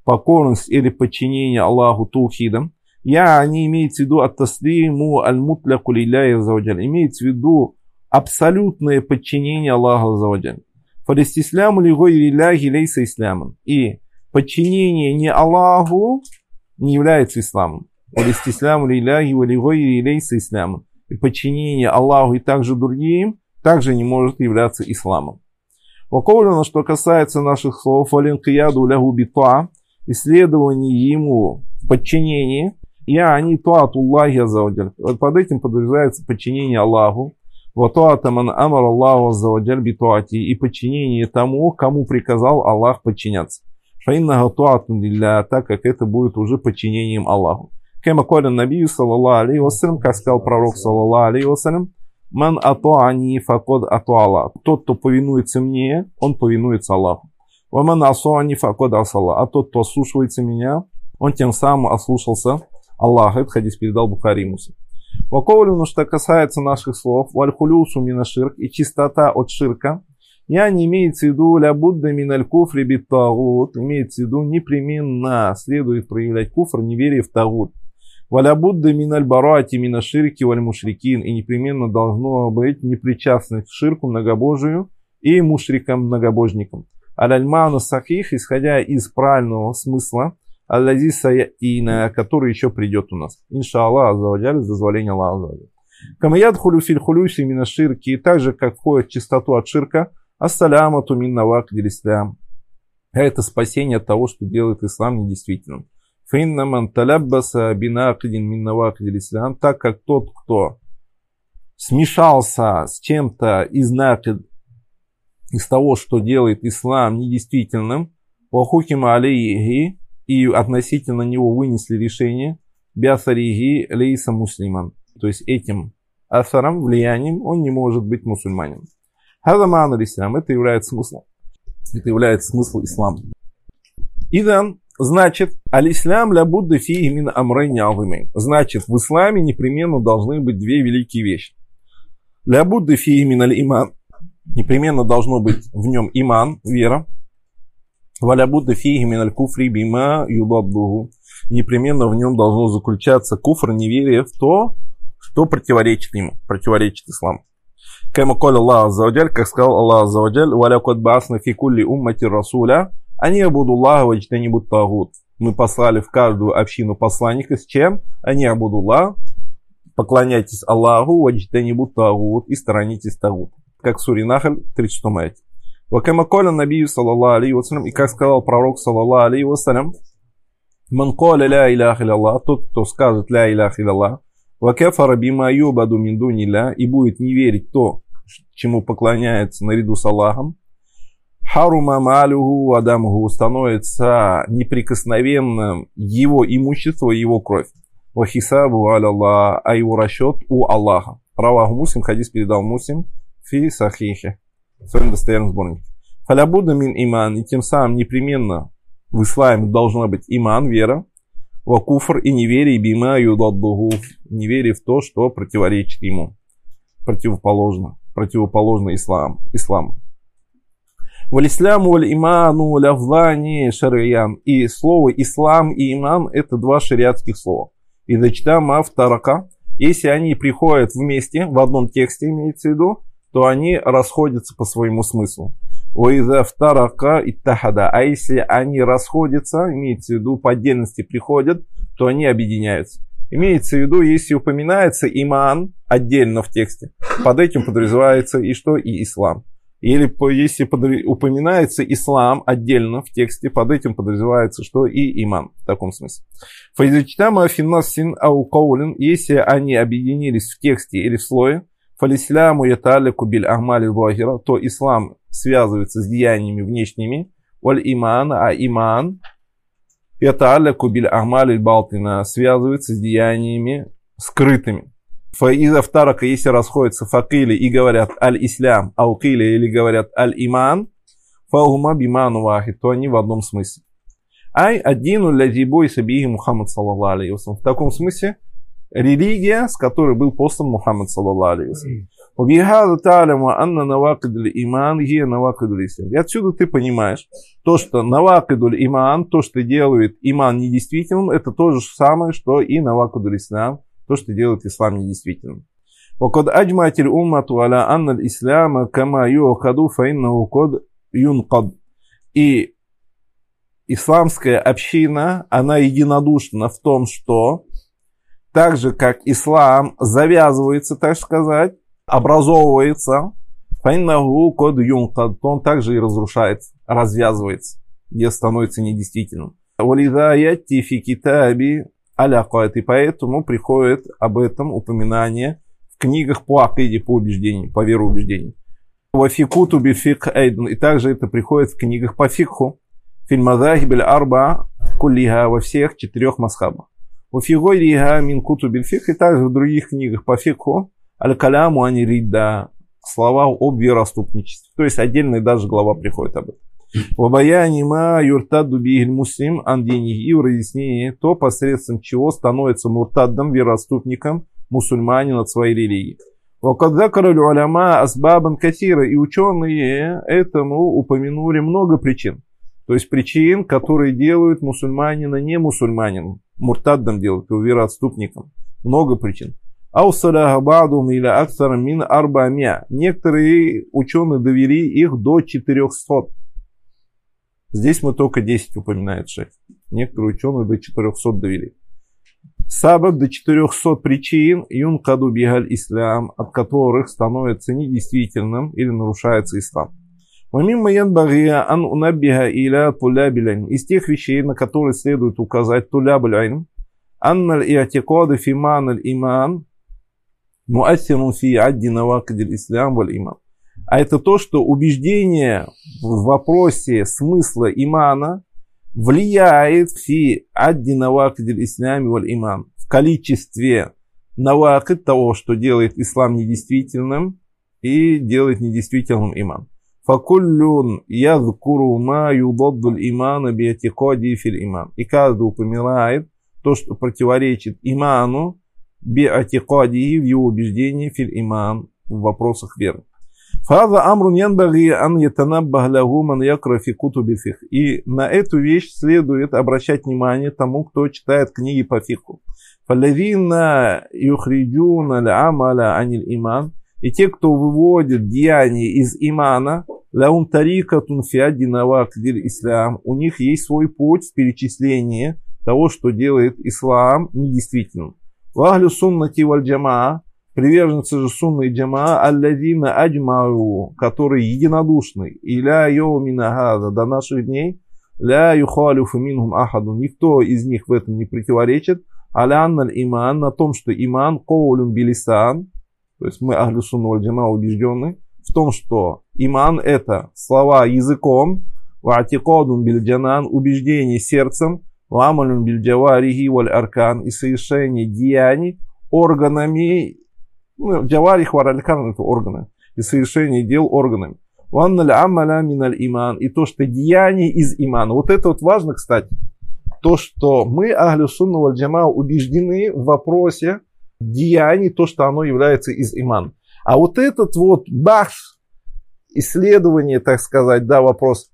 покорность или подчинение Аллаху таухидом. Не имеется в виду ат-таслиму аль-мутляку лилляхи аззаваджаль. Имеется в виду абсолютное подчинение Аллаху аззаваджаль. Фалистисляму лигойри лилляхи лейса исламан. И подчинение не Аллаху не является исламом. Фалистисляму лилляхи лигойри лейса исламан. И подчинение Аллаху и также другим также не может являться исламом. Ваковлено, что касается наших слов, валинкияду лягу битуа, исследование ему в подчинении, они туату Аллахи аззаваджаль. Под этим подразумевается подчинение Аллаху, ватуата ман амар Аллаху аззаваджаль битуати, и подчинение тому, кому приказал Аллах подчиняться. Фаиннага туату лилля, так как это будет уже подчинением Аллаху. Кема коля набию, саллаллаху алейхи вассалям, как сказал пророк, саллаллаху алейхи вассалям, ман атуани факод атуала. Тот, кто повинуется мне, он повинуется Аллаху. Ваман асуани факод асалла. А тот, кто ослушивается меня, он тем самым ослушался Аллаха. Этот хадис передал Бухари и Муслим. Ваковлю, что касается наших слов, валь-хулюсу мина ширк, и чистота от ширка, не имеется в виду ля будда миналь куфри бит тагут, имеется в виду непременно следует проявлять куфр, неверие в тагут. Валя будда миналь барати мина ширки валь мушрикин, и непременно должно быть непричастность к ширку, многобожию и мушрикам, многобожникам. Аль-альману сахих, исходя из правильного смысла, аль-лази саяtina, который еще придет у нас. Иншаллах аззаваджаль, с дозволения Аллаха аззаваджаль. Камаят хулю филь хулюси мина ширки, и так же, как входит в чистоту от ширка, ассалямату мин навакдиль ислам. Это спасение от того, что делает ислам недействительным. Финнаман таляббаса бинакидин мин навакдиль ислам, так как тот, кто смешался с чем-то из того, что делает ислам недействительным, вахукима алейхи, и относительно него вынесли решение, биасарихи лейса муслиман. То есть этим асаром, влиянием, он не может быть мусульманином. Хазаман аль-ислам, это является смыслом. Это является смысл ислама. Идан, значит, аль-ислам ля будда фиги мин амрайни азимейн. Значит, в исламе непременно должны быть две великие вещи. Ля будда фиги мин аль-иман. Непременно должно быть в нем иман, вера. Валя будда фиги мин аль-куфри бима юдаддуху. Непременно в нем должно заключаться куфр, неверие в то, что противоречит ему, противоречит исламу. Кама коля Аллах аззаваджаль, как сказал Аллах аззаваджаль, валя код басна фи кулли уммати расуля, они абудуллаха ваджтанибут тагут. Мы послали в каждую общину посланника с чем? Они абудуллах, поклоняйтесь Аллаху, ваджтанибут тагут, и сторонитесь тагут. Как в суре Нахль, 36 аяте. Вакама коля набию, саллаллаху алейхи вассалям, и как сказал пророк, саллаллаху алейхи вассалям, ман коля ля иляха илlallah, тот, кто скажет ля иляха илlallah, вакафара бима юбаду мин дунилля, и будет не верить то, чему поклоняется наряду с Аллахом, харума малюху адамуху, становится неприкосновенным его имущество и его кровь. Вахисабу аляллах, а его расчет у Аллаха. Раваху Муслим, хадис передал Муслим фи сахихе, в своем достоверном сборнике. Фалябуда мин иман, и тем самым непременно в исламе должна быть иман, вера, вакуфр и неверие, бима юдаддуху, неверие в то, что противоречит ему, противоположно исламу. Валисляму валь-иману лявлани шариян. И слово ислам и иман это два шариатских слова. И зачитаем автарака. Если они приходят вместе, в одном тексте имеется в виду, то они расходятся по своему смыслу. Уиза втарака иттахада. А если они расходятся, имеется в виду по отдельности приходят, то они объединяются. Имеется в виду, если упоминается иман отдельно в тексте, под этим подразумевается и что? И ислам. Или если упоминается ислам отдельно в тексте, под этим подразумевается что? И иман. В таком смысле. Файзачитама финнасин аукаулин, если они объединились в тексте или в слое, фалисляму яталику биль ахмали вахира, то ислам связывается с деяниями внешними, валь иман, а иман яталику биль ахмали балтина, связывается с деяниями скрытыми. Фаиза втарака, если расходятся факили и говорят аль-ислям, аукили или говорят аль-иман, фаума биману вахид, то они в одном смысле. Ай аддину лязибой сабихи Мухаммад саллаллаху алейхи вассалям. В таком смысле религия, с которой был послан Мухаммад саллаллаху алейхи вассалям. وبهذا تعلم أن نواقض الإيمان هي نواقض الإسلام. И отсюда ты понимаешь, то, что навакидуль иман, то, что делает иман недействительным, это то же самое, что и навакидуль ислам, то, что делает ислам недействительным. وقد أجمعت الأمة على أن الإسلام كما يعقد فإنه قد ينقض. И исламская община, она единодушна в том, что так же, как ислам завязывается, так сказать, образовывается, файнаху код юнкад, то он также и разрушается, развязывается, где становится недействительным. Валида ятти фи китаби аляқат, и поэтому приходит об этом упоминание в книгах по акиде, по убеждению, по вероубеждению. Вафи кутуби фикх эйден, и также это приходит в книгах по фикху, фильмазахиб аль-арба куллиха, во всех 4 мазхабах. Вафи гойриха мин кутуби фикх, и также в других книгах по фикху, аль-каляму ани ридда, слова об вероотступничестве. То есть отдельная даже глава приходит об этом. В обаянии ма юртадду бихиль муслим андини, и в разъяснении то, посредством чего становится муртаддом, вероотступником, мусульманин от своей религии. Вакад закараль уляма асбабан касира, и ученые этому упомянули много причин. То есть причин, которые делают мусульманина не мусульманином, муртаддом делают, его вероотступником. Много причин. Некоторые ученые довели их до 400. Здесь мы только 10 упоминает шейх. Некоторые ученые до 400 довели. Сабаб до 400 причин юнкаду бигаль ислам, от которых становится недействительным или нарушается ислам. Из тех вещей, на которые следует указать туляб аль-илм, анналь иатикады фи ма'наль иман муассирун фи адди навакидиль ислам валь иман. А это то, что убеждение в вопросе смысла имана влияет фи адди навакидиль ислам валь иман, в количестве навакид того, что делает ислам недействительным и делает недействительным иман. Факуллюн ядкуру ма юдаддуль имана биатикади фил иман. И каждый упоминает то, что противоречит иману биатикади, в его убеждении фил иман, в вопросах веры. Фаза амрун янбаги ан ятанаббах лаху ман якра фи кутуби фих. И на эту вещь следует обращать внимание тому, кто читает книги по фиху. Фаллазина юхриджуна аль-амаля аниль иман. И те, кто выводит деяния из имана, лаум тарикатун фи адди навакидиль ислам, у них есть свой путь в перечислении того, что делает ислам недействительным. Вахлю суннати валь джамаа, приверженцы же сунны и джамаа, аллазина аджмау, которые единодушны, и ля йоумина хаза, до наших дней, ля юхалюфу минхум ахаду, никто из них в этом не противоречит, алянналь иман, на том, что иман коулюн билисан, то есть мы ахлю сунна валь джамаа убеждены в том, что иман это слова языком, ваатикадун биль джанан, убеждение сердцем, вамалюн биль джаварихи валь аркан, и совершение деяний органами, джаварих валь аркан это органы, и совершение дел органами. Ванналь амаля миналь иман, и то, что деяние из имана. Вот это вот важно, кстати, то, что мы ахлю сунна валь джамаа убеждены в вопросе деяний, то, что оно является из имана. А вот этот вот бахс, исследование, так сказать, да, вопрос,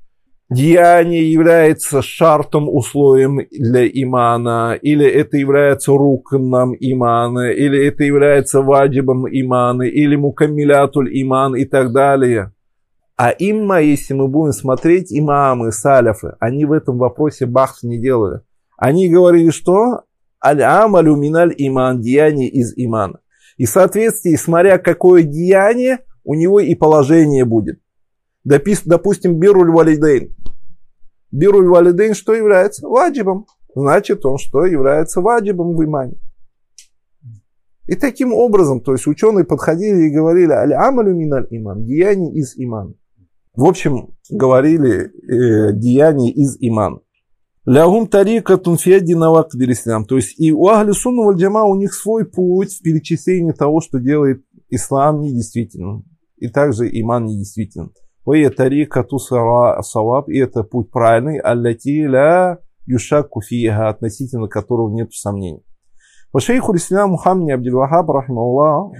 деяние является шартом, условием для имана, или это является рукном имана, или это является ваджибом имана, или мукаммилятуль иман и так далее. А имма, если мы будем смотреть, имамы, саляфы, они в этом вопросе бахс не делали. Они говорили, что аль-амалю миналь иман, деяние из имана. И в соответствии, смотря какое деяние, у него и положение будет. Допустим, бируль валидейн. Бируль валидейн что является? Ваджибом. Значит, он что является ваджибом в имане. И таким образом, то есть ученые подходили и говорили аль-амалю миналь иман, деяние из имана. В общем, говорили деяние из имана. Лягум тарикатун фи адди навакидиль ислам. То есть и у ахли сунна валь джамаа у них свой путь в перечислении того, что делает ислам недействительным. И также иман недействительным. Ва тарикату саваб, и это путь правильный, аллати ля юшакку фиха, относительно которого нет сомнений. Ва шейху ислам Мухаммад Абдуль Вахаб рахимахуллах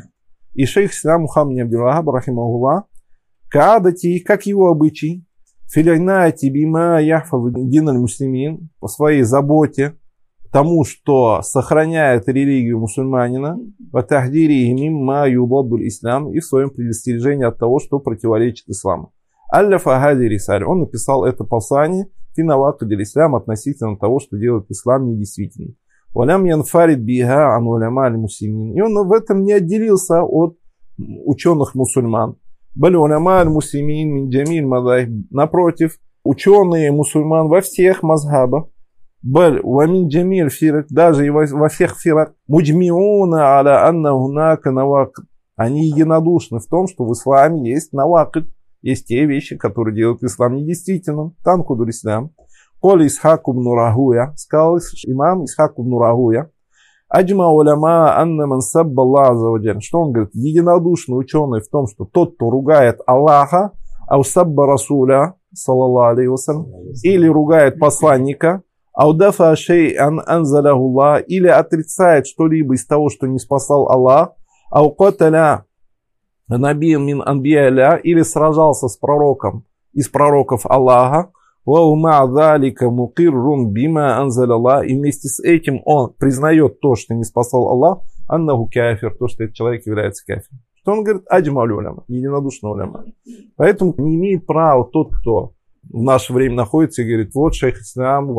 И шейх ислам Мухаммад ибн Абдул-Ваххаб, рахимахуллах, каадати, как его обычай, филинати бима яхфазу дин аль-муслимин, по своей заботе, тому, что сохраняет религию мусульманина, ватахдири мимма юдаддуль ислам, и в своем предостережении от того, что противоречит исламу. Алляфа хади рисаль, он написал это послание финавакадиль ислам относительно того, что делает ислам недействительным. Валям янфарид биха ан уляма аль-муслимин, и он в этом не отделился от ученых мусульман. Бали уляма аль-муслимин мин джамиль мазахиб, напротив, ученые мусульман во всех мазхабах, Баль, вамин джамиль фирак, даже и во всех фирак, муджмиуна аля анна гунака навакид. Они единодушны в том, что в исламе есть навакид, есть те вещи, которые делают ислам недействительным. Танкудуль ислам. Коли Исхак ибн Рахуя, сказал имам Исхак ибн Рахуя, аджма уляма анна ман сабба Аллах азза ва джаль. Что он говорит? Единодушный ученый в том, что тот, кто ругает Аллаха, ау сабба Расуля, саллаллаху алейхи вассалям, или ругает посланника, аудафа шей'ан анзаляхуллах, или отрицает что-либо из того, что не спасал Аллах, аукаталя набиен мин анбияля, или сражался с пророком из пророков Аллаха, ваума залика мукиррун бима анзаляллах, и вместе с этим он признает то, что не спасал Аллах, аннаху кафир, то, что этот человек является кафиром. Что он говорит? Аджмаль уляма, единодушный уляма. Поэтому не имеет права тот, кто в наше время находится и говорит, вот шейх ислам,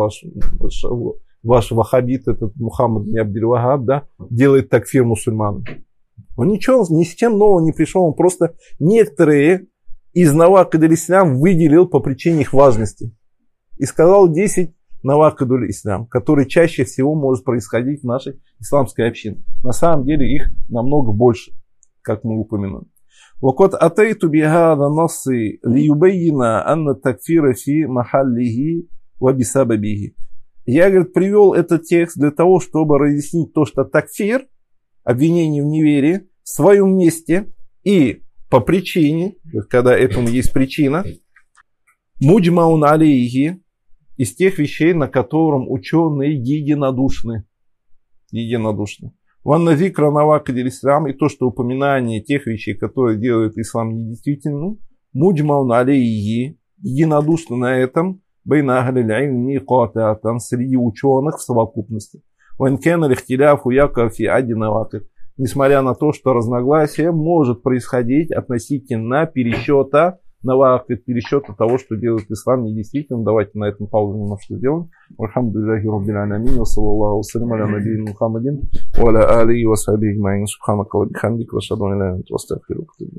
ваш ваххабит, этот Мухаммад ибн Абдул-Ваххаб, да, делает такфир мусульман. Он ничего, ни с чем нового не пришел, он просто некоторые из навакидуль ислам выделил по причине их важности. И сказал 10 навакидуль ислам, которые чаще всего может происходить в нашей исламской общине. На самом деле их намного больше, как мы упомянули. وقد أتيت بهذا النص ليبين أن التكفير في محله وبسببه. Я, говорит, привел этот текст для того, чтобы разъяснить то, что такфир, обвинение в неверии, в своем месте и по причине, когда этому есть причина, муджмаун алейхи, из тех вещей, на котором ученые единодушны. Ванна зикра навакидиль ислам, и то, что упоминание тех вещей, которые делают ислам недействительным, муджмаун алейхи, единодушны на этом, байна ахлиль илми кататан, среди ученых в совокупности. Ванкен алихтиляфу яка фи ади навакид, несмотря на то, что разногласие может происходить относительно пересчета навакид, пересчета того, что делает ислам недействительным. Давайте на этом паузу немножко сделаем. Алхамдулиллахи раббил аламин, ва саллаллаху ва саллям аля набийина Мухаммадин ва аля алихи ва сахбихи аджмаин. Субханака ва бихамдика, ва ашхаду ан ла иляха илля анта, астагфирука.